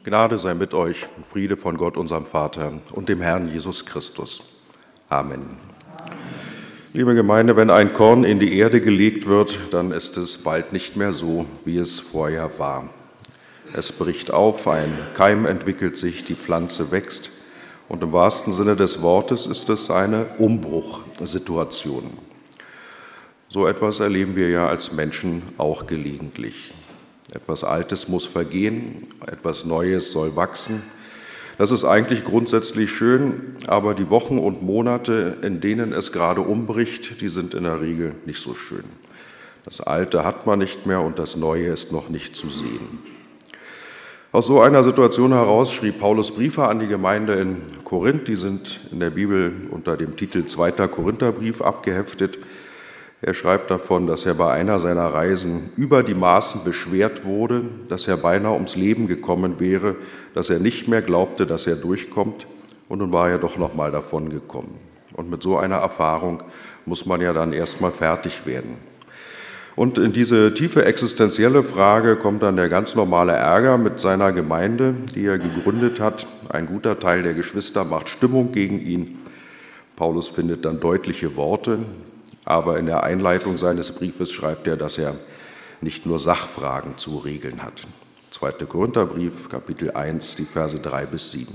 Gnade sei mit euch, Friede von Gott, unserem Vater und dem Herrn Jesus Christus. Amen. Liebe Gemeinde, wenn ein Korn in die Erde gelegt wird, dann ist es bald nicht mehr so, wie es vorher war. Es bricht auf, ein Keim entwickelt sich, die Pflanze wächst und im wahrsten Sinne des Wortes ist es eine Umbruchsituation. So etwas erleben wir ja als Menschen auch gelegentlich. Etwas Altes muss vergehen, etwas Neues soll wachsen. Das ist eigentlich grundsätzlich schön, aber die Wochen und Monate, in denen es gerade umbricht, die sind in der Regel nicht so schön. Das Alte hat man nicht mehr und das Neue ist noch nicht zu sehen. Aus so einer Situation heraus schrieb Paulus Briefe an die Gemeinde in Korinth, die sind in der Bibel unter dem Titel 2. Korintherbrief abgeheftet. Er schreibt davon, dass er bei einer seiner Reisen über die Maßen beschwert wurde, dass er beinahe ums Leben gekommen wäre, dass er nicht mehr glaubte, dass er durchkommt, und nun war er doch noch mal davon gekommen. Und mit so einer Erfahrung muss man ja dann erstmal fertig werden. Und in diese tiefe existenzielle Frage kommt dann der ganz normale Ärger mit seiner Gemeinde, die er gegründet hat. Ein guter Teil der Geschwister macht Stimmung gegen ihn. Paulus findet dann deutliche Worte. Aber in der Einleitung seines Briefes schreibt er, dass er nicht nur Sachfragen zu regeln hat. 2. Korintherbrief, Kapitel 1, die Verse 3 bis 7.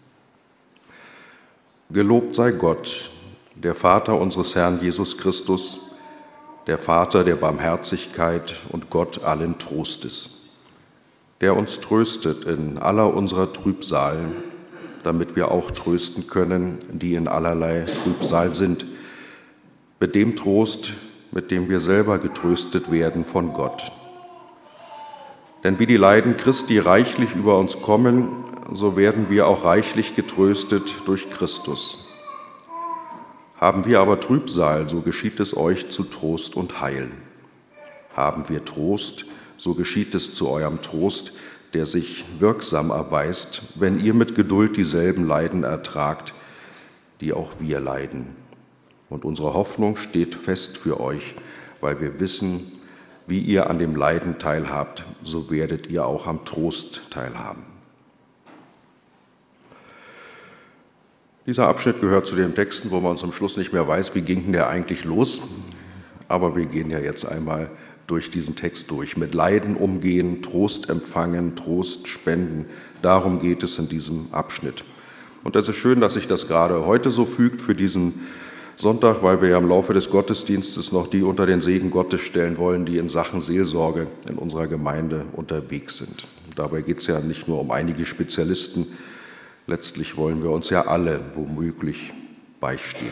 Gelobt sei Gott, der Vater unseres Herrn Jesus Christus, der Vater der Barmherzigkeit und Gott allen Trostes, der uns tröstet in aller unserer Trübsal, damit wir auch trösten können, die in allerlei Trübsal sind, mit dem Trost, mit dem wir selber getröstet werden von Gott. Denn wie die Leiden Christi reichlich über uns kommen, so werden wir auch reichlich getröstet durch Christus. Haben wir aber Trübsal, so geschieht es euch zu Trost und Heil. Haben wir Trost, so geschieht es zu eurem Trost, der sich wirksam erweist, wenn ihr mit Geduld dieselben Leiden ertragt, die auch wir leiden. Und unsere Hoffnung steht fest für euch, weil wir wissen, wie ihr an dem Leiden teilhabt, so werdet ihr auch am Trost teilhaben. Dieser Abschnitt gehört zu den Texten, wo man zum Schluss nicht mehr weiß, wie ging denn der eigentlich los. Aber wir gehen ja jetzt einmal durch diesen Text durch. Mit Leiden umgehen, Trost empfangen, Trost spenden, darum geht es in diesem Abschnitt. Und es ist schön, dass sich das gerade heute so fügt für diesen Sonntag, weil wir ja im Laufe des Gottesdienstes noch die unter den Segen Gottes stellen wollen, die in Sachen Seelsorge in unserer Gemeinde unterwegs sind. Dabei geht es ja nicht nur um einige Spezialisten, letztlich wollen wir uns ja alle womöglich beistehen.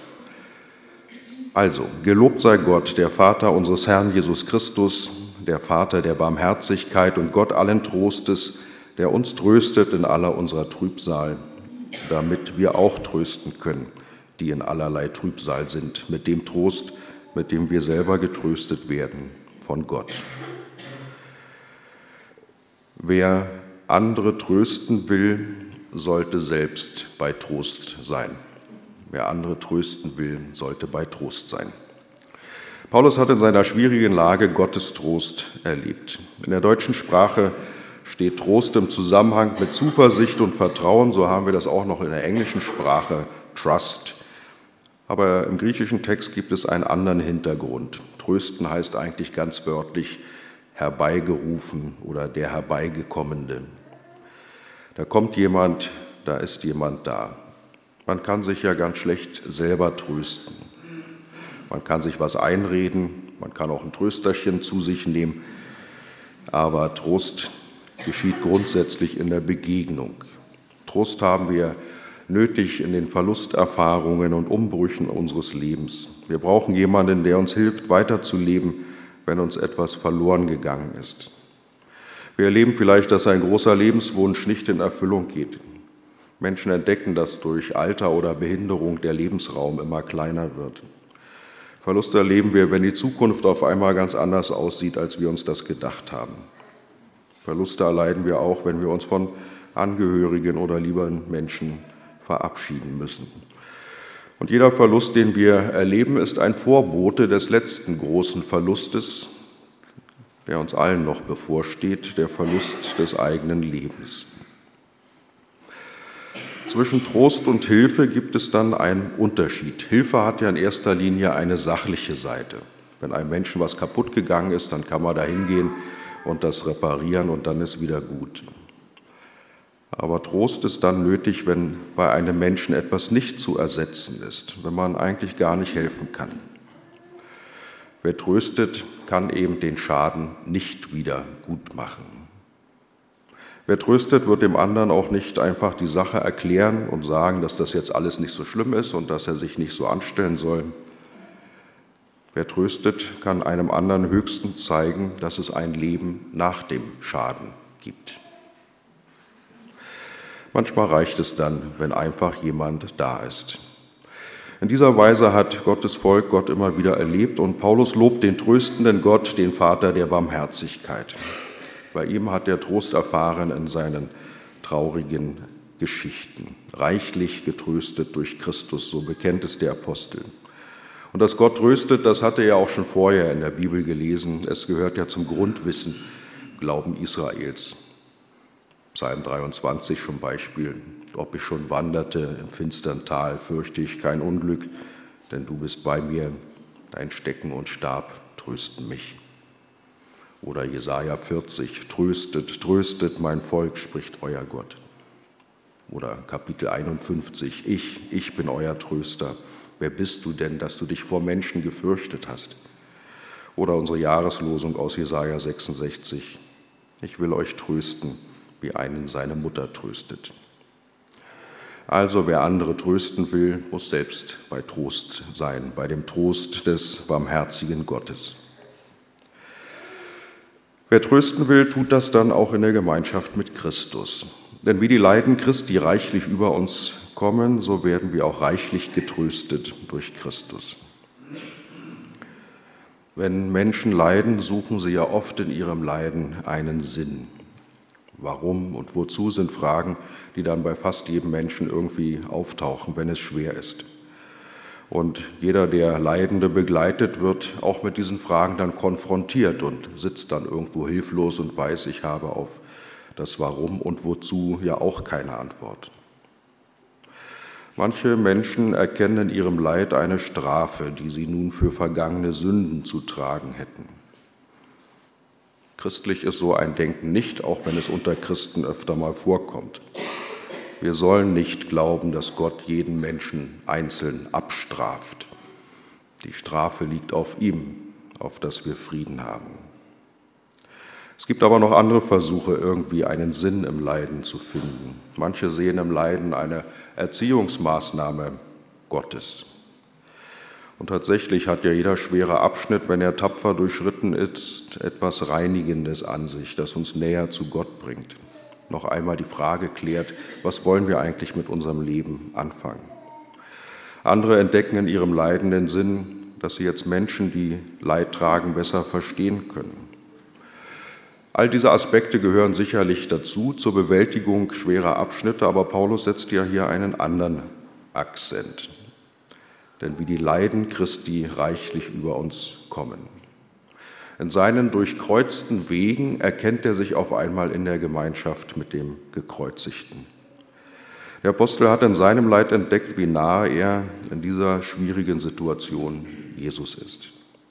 Also, gelobt sei Gott, der Vater unseres Herrn Jesus Christus, der Vater der Barmherzigkeit und Gott allen Trostes, der uns tröstet in aller unserer Trübsal, damit wir auch trösten können, die in allerlei Trübsal sind, mit dem Trost, mit dem wir selber getröstet werden von Gott. Wer andere trösten will, sollte selbst bei Trost sein. Wer andere trösten will, sollte bei Trost sein. Paulus hat in seiner schwierigen Lage Gottes Trost erlebt. In der deutschen Sprache steht Trost im Zusammenhang mit Zuversicht und Vertrauen, so haben wir das auch noch in der englischen Sprache, Trust. Aber im griechischen Text gibt es einen anderen Hintergrund. Trösten heißt eigentlich ganz wörtlich herbeigerufen oder der Herbeigekommene. Da kommt jemand, da ist jemand da. Man kann sich ja ganz schlecht selber trösten. Man kann sich was einreden, man kann auch ein Trösterchen zu sich nehmen, aber Trost geschieht grundsätzlich in der Begegnung. Trost haben wir nötig in den Verlusterfahrungen und Umbrüchen unseres Lebens. Wir brauchen jemanden, der uns hilft, weiterzuleben, wenn uns etwas verloren gegangen ist. Wir erleben vielleicht, dass ein großer Lebenswunsch nicht in Erfüllung geht. Menschen entdecken, dass durch Alter oder Behinderung der Lebensraum immer kleiner wird. Verlust erleben wir, wenn die Zukunft auf einmal ganz anders aussieht, als wir uns das gedacht haben. Verluste erleiden wir auch, wenn wir uns von Angehörigen oder lieben Menschen verabschieden müssen. Und jeder Verlust, den wir erleben, ist ein Vorbote des letzten großen Verlustes, der uns allen noch bevorsteht, der Verlust des eigenen Lebens. zwischen Trost und Hilfe gibt es dann einen Unterschied. Hilfe hat ja in erster Linie eine sachliche Seite. Wenn einem Menschen was kaputt gegangen ist, dann kann man da hingehen und das reparieren und dann ist wieder gut. Aber Trost ist dann nötig, wenn bei einem Menschen etwas nicht zu ersetzen ist, wenn man eigentlich gar nicht helfen kann. Wer tröstet, kann eben den Schaden nicht wieder gut machen. Wer tröstet, wird dem anderen auch nicht einfach die Sache erklären und sagen, dass das jetzt alles nicht so schlimm ist und dass er sich nicht so anstellen soll. Wer tröstet, kann einem anderen höchstens zeigen, dass es ein Leben nach dem Schaden gibt. Manchmal reicht es dann, wenn einfach jemand da ist. In dieser Weise hat Gottes Volk Gott immer wieder erlebt und Paulus lobt den tröstenden Gott, den Vater der Barmherzigkeit. Bei ihm hat er Trost erfahren in seinen traurigen Geschichten, reichlich getröstet durch Christus, so bekennt es der Apostel. Und dass Gott tröstet, das hatte er auch schon vorher in der Bibel gelesen. Es gehört ja zum Grundwissen Glauben Israels. Psalm 23 zum Beispiel. Ob ich schon wanderte im finstern Tal, fürchte ich kein Unglück, denn du bist bei mir, dein Stecken und Stab trösten mich. Oder Jesaja 40, tröstet, tröstet mein Volk, spricht euer Gott. Oder Kapitel 51, ich bin euer Tröster. Wer bist du denn, dass du dich vor Menschen gefürchtet hast? Oder unsere Jahreslosung aus Jesaja 66, ich will euch trösten, wie einen seine Mutter tröstet. Also wer andere trösten will, muss selbst bei Trost sein, bei dem Trost des barmherzigen Gottes. Wer trösten will, tut das dann auch in der Gemeinschaft mit Christus. Denn wie die Leiden Christi reichlich über uns kommen, so werden wir auch reichlich getröstet durch Christus. Wenn Menschen leiden, suchen sie ja oft in ihrem Leiden einen Sinn. Warum und wozu sind Fragen, die dann bei fast jedem Menschen irgendwie auftauchen, wenn es schwer ist. Und jeder, der Leidende begleitet, wird auch mit diesen Fragen dann konfrontiert und sitzt dann irgendwo hilflos und weiß, ich habe auf das Warum und Wozu ja auch keine Antwort. Manche Menschen erkennen in ihrem Leid eine Strafe, die sie nun für vergangene Sünden zu tragen hätten. Christlich ist so ein Denken nicht, auch wenn es unter Christen öfter mal vorkommt. Wir sollen nicht glauben, dass Gott jeden Menschen einzeln abstraft. Die Strafe liegt auf ihm, auf dass wir Frieden haben. Es gibt aber noch andere Versuche, irgendwie einen Sinn im Leiden zu finden. Manche sehen im Leiden eine Erziehungsmaßnahme Gottes. Und tatsächlich hat ja jeder schwere Abschnitt, wenn er tapfer durchschritten ist, etwas Reinigendes an sich, das uns näher zu Gott bringt. Noch einmal die Frage klärt, was wollen wir eigentlich mit unserem Leben anfangen? Andere entdecken in ihrem Leiden den Sinn, dass sie jetzt Menschen, die Leid tragen, besser verstehen können. All diese Aspekte gehören sicherlich dazu, zur Bewältigung schwerer Abschnitte, aber Paulus setzt ja hier einen anderen Akzent. Denn wie die Leiden Christi reichlich über uns kommen. In seinen durchkreuzten Wegen erkennt er sich auf einmal in der Gemeinschaft mit dem Gekreuzigten. Der Apostel hat in seinem Leid entdeckt, wie nahe er in dieser schwierigen Situation Jesus ist.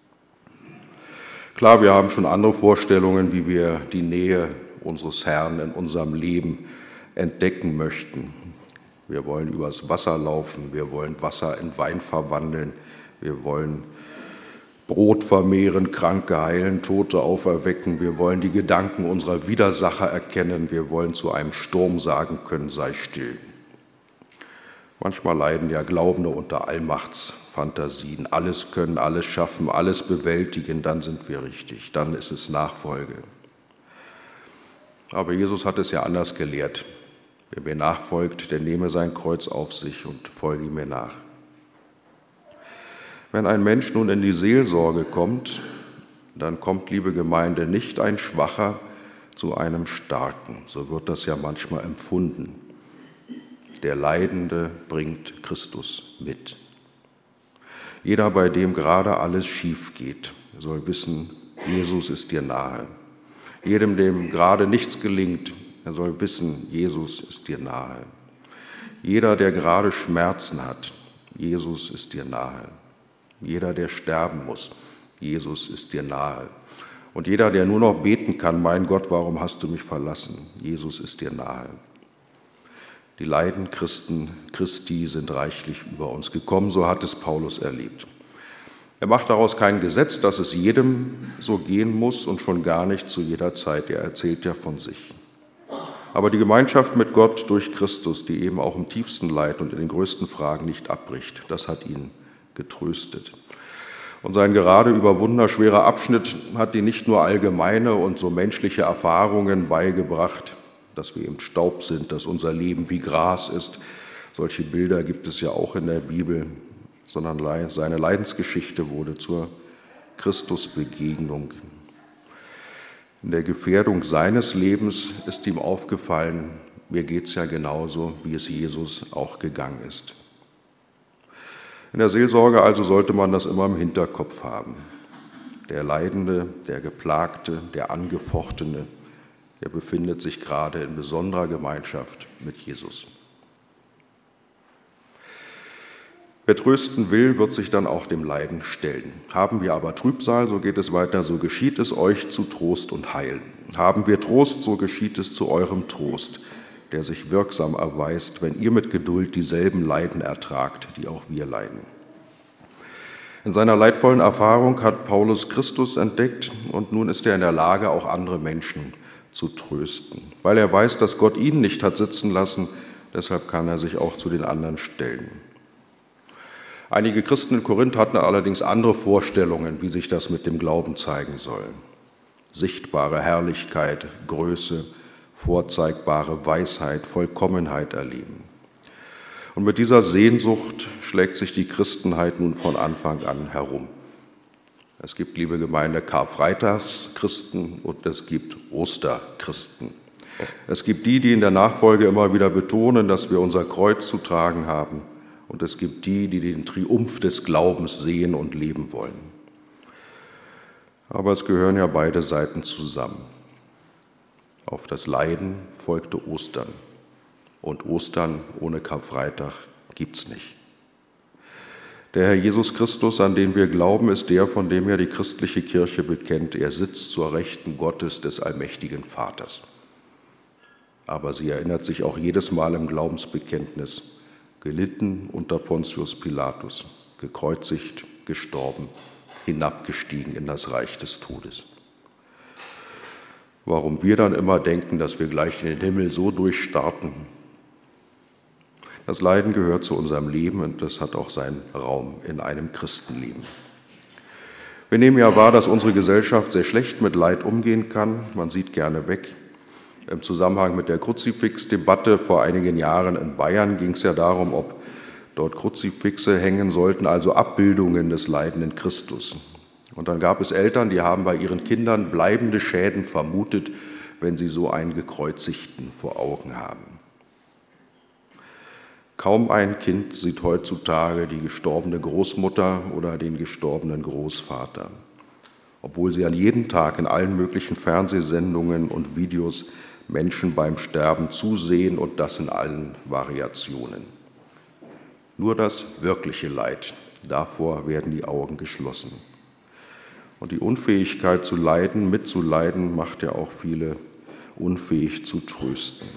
Klar, wir haben schon andere Vorstellungen, wie wir die Nähe unseres Herrn in unserem Leben entdecken möchten. Wir wollen übers Wasser laufen, wir wollen Wasser in Wein verwandeln, wir wollen Brot vermehren, Kranke heilen, Tote auferwecken. Wir wollen die Gedanken unserer Widersacher erkennen. Wir wollen zu einem Sturm sagen können, sei still. Manchmal leiden ja Glaubende unter Allmachtsfantasien. Alles können, alles schaffen, alles bewältigen, dann sind wir richtig. Dann ist es Nachfolge. Aber Jesus hat es ja anders gelehrt. Wer mir nachfolgt, der nehme sein Kreuz auf sich und folge mir nach. Wenn ein Mensch nun in die Seelsorge kommt, dann kommt, liebe Gemeinde, nicht ein Schwacher zu einem Starken. So wird das ja manchmal empfunden. Der Leidende bringt Christus mit. Jeder, bei dem gerade alles schief geht, soll wissen, Jesus ist dir nahe. Jedem, dem gerade nichts gelingt, er soll wissen, Jesus ist dir nahe. Jeder, der gerade Schmerzen hat, Jesus ist dir nahe. Jeder, der sterben muss, Jesus ist dir nahe. Und jeder, der nur noch beten kann, mein Gott, warum hast du mich verlassen? Jesus ist dir nahe. Die Leiden Christi sind reichlich über uns gekommen, so hat es Paulus erlebt. Er macht daraus kein Gesetz, dass es jedem so gehen muss und schon gar nicht zu jeder Zeit. Er erzählt ja von sich. Aber die Gemeinschaft mit Gott durch Christus, die eben auch im tiefsten Leid und in den größten Fragen nicht abbricht, das hat ihn getröstet. Und sein gerade überwundener schwerer Abschnitt hat ihn nicht nur allgemeine und so menschliche Erfahrungen beigebracht, dass wir im Staub sind, dass unser Leben wie Gras ist. Solche Bilder gibt es ja auch in der Bibel, sondern seine Leidensgeschichte wurde zur Christusbegegnung. In der Gefährdung seines Lebens ist ihm aufgefallen, mir geht es ja genauso, wie es Jesus auch gegangen ist. In der Seelsorge also sollte man das immer im Hinterkopf haben. Der Leidende, der Geplagte, der Angefochtene, er befindet sich gerade in besonderer Gemeinschaft mit Jesus. Wer trösten will, wird sich dann auch dem Leiden stellen. Haben wir aber Trübsal, so geht es weiter, so geschieht es euch zu Trost und Heil. Haben wir Trost, so geschieht es zu eurem Trost, der sich wirksam erweist, wenn ihr mit Geduld dieselben Leiden ertragt, die auch wir leiden. In seiner leidvollen Erfahrung hat Paulus Christus entdeckt und nun ist er in der Lage, auch andere Menschen zu trösten. Weil er weiß, dass Gott ihn nicht hat sitzen lassen, deshalb kann er sich auch zu den anderen stellen. Einige Christen in Korinth hatten allerdings andere Vorstellungen, wie sich das mit dem Glauben zeigen soll. Sichtbare Herrlichkeit, Größe, vorzeigbare Weisheit, Vollkommenheit erleben. Und mit dieser Sehnsucht schlägt sich die Christenheit nun von Anfang an herum. Es gibt, liebe Gemeinde, Karfreitagschristen und es gibt Osterchristen. Es gibt die, die in der Nachfolge immer wieder betonen, dass wir unser Kreuz zu tragen haben. Und es gibt die, die den Triumph des Glaubens sehen und leben wollen. Aber es gehören ja beide Seiten zusammen. Auf das Leiden folgte Ostern. Und Ostern ohne Karfreitag gibt's nicht. Der Herr Jesus Christus, an den wir glauben, ist der, von dem ja die christliche Kirche bekennt. Er sitzt zur Rechten Gottes des allmächtigen Vaters. Aber sie erinnert sich auch jedes Mal im Glaubensbekenntnis, gelitten unter Pontius Pilatus, gekreuzigt, gestorben, hinabgestiegen in das Reich des Todes. Warum wir dann immer denken, dass wir gleich in den Himmel so durchstarten. Das Leiden gehört zu unserem Leben und das hat auch seinen Raum in einem Christenleben. Wir nehmen ja wahr, dass unsere Gesellschaft sehr schlecht mit Leid umgehen kann. Man sieht gerne weg. Im Zusammenhang mit der Kruzifixdebatte vor einigen Jahren in Bayern ging es ja darum, ob dort Kruzifixe hängen sollten, also Abbildungen des leidenden Christus. Und dann gab es Eltern, die haben bei ihren Kindern bleibende Schäden vermutet, wenn sie so einen Gekreuzigten vor Augen haben. Kaum ein Kind sieht heutzutage die gestorbene Großmutter oder den gestorbenen Großvater, obwohl sie an jedem Tag in allen möglichen Fernsehsendungen und Videos Menschen beim Sterben zusehen und das in allen Variationen. Nur das wirkliche Leid, davor werden die Augen geschlossen. Und die Unfähigkeit zu leiden, mitzuleiden, macht ja auch viele unfähig zu trösten.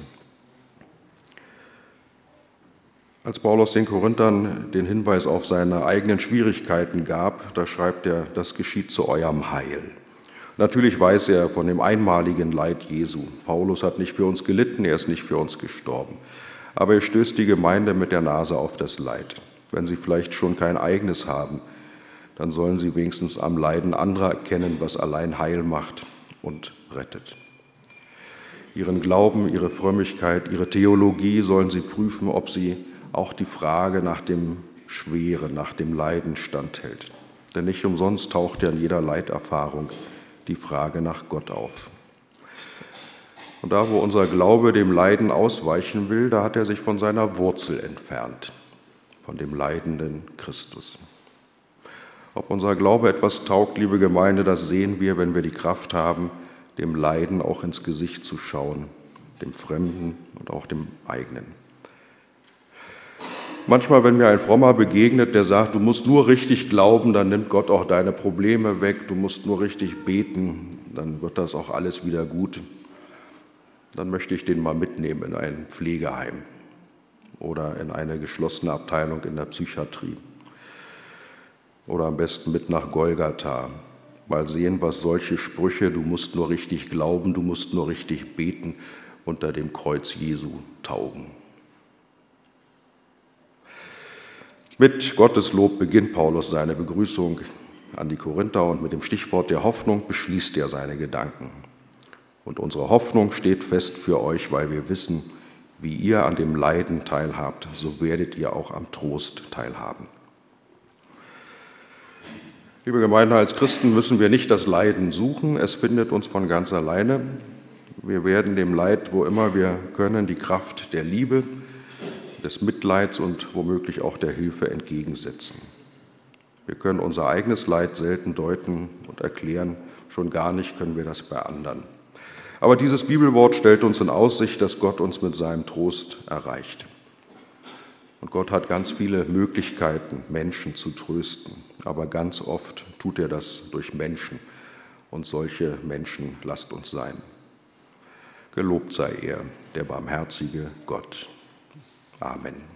Als Paulus den Korinthern den Hinweis auf seine eigenen Schwierigkeiten gab, da schreibt er, das geschieht zu eurem Heil. Natürlich weiß er von dem einmaligen Leid Jesu. Paulus hat nicht für uns gelitten, er ist nicht für uns gestorben. Aber er stößt die Gemeinde mit der Nase auf das Leid. Wenn sie vielleicht schon kein eigenes haben, dann sollen sie wenigstens am Leiden anderer erkennen, was allein Heil macht und rettet. Ihren Glauben, ihre Frömmigkeit, ihre Theologie sollen sie prüfen, ob sie auch die Frage nach dem Schweren, nach dem Leiden standhält. Denn nicht umsonst taucht ja in jeder Leiterfahrung die Frage nach Gott auf. Und da, wo unser Glaube dem Leiden ausweichen will, da hat er sich von seiner Wurzel entfernt, von dem leidenden Christus. Ob unser Glaube etwas taugt, liebe Gemeinde, das sehen wir, wenn wir die Kraft haben, dem Leiden auch ins Gesicht zu schauen, dem Fremden und auch dem eigenen. Manchmal, wenn mir ein Frommer begegnet, der sagt, du musst nur richtig glauben, dann nimmt Gott auch deine Probleme weg, du musst nur richtig beten, dann wird das auch alles wieder gut. Dann möchte ich den mal mitnehmen in ein Pflegeheim oder in eine geschlossene Abteilung in der Psychiatrie oder am besten mit nach Golgatha. Mal sehen, was solche Sprüche, du musst nur richtig glauben, du musst nur richtig beten, unter dem Kreuz Jesu taugen. Mit Gottes Lob beginnt Paulus seine Begrüßung an die Korinther und mit dem Stichwort der Hoffnung beschließt er seine Gedanken. Und unsere Hoffnung steht fest für euch, weil wir wissen, wie ihr an dem Leiden teilhabt, so werdet ihr auch am Trost teilhaben. Liebe Gemeinde, als Christen müssen wir nicht das Leiden suchen, es findet uns von ganz alleine. Wir werden dem Leid, wo immer wir können, die Kraft der Liebe, des Mitleids und womöglich auch der Hilfe entgegensetzen. Wir können unser eigenes Leid selten deuten und erklären, schon gar nicht können wir das bei anderen. Aber dieses Bibelwort stellt uns in Aussicht, dass Gott uns mit seinem Trost erreicht. Und Gott hat ganz viele Möglichkeiten, Menschen zu trösten, aber ganz oft tut er das durch Menschen. Und solche Menschen lasst uns sein. Gelobt sei er, der barmherzige Gott. Amen.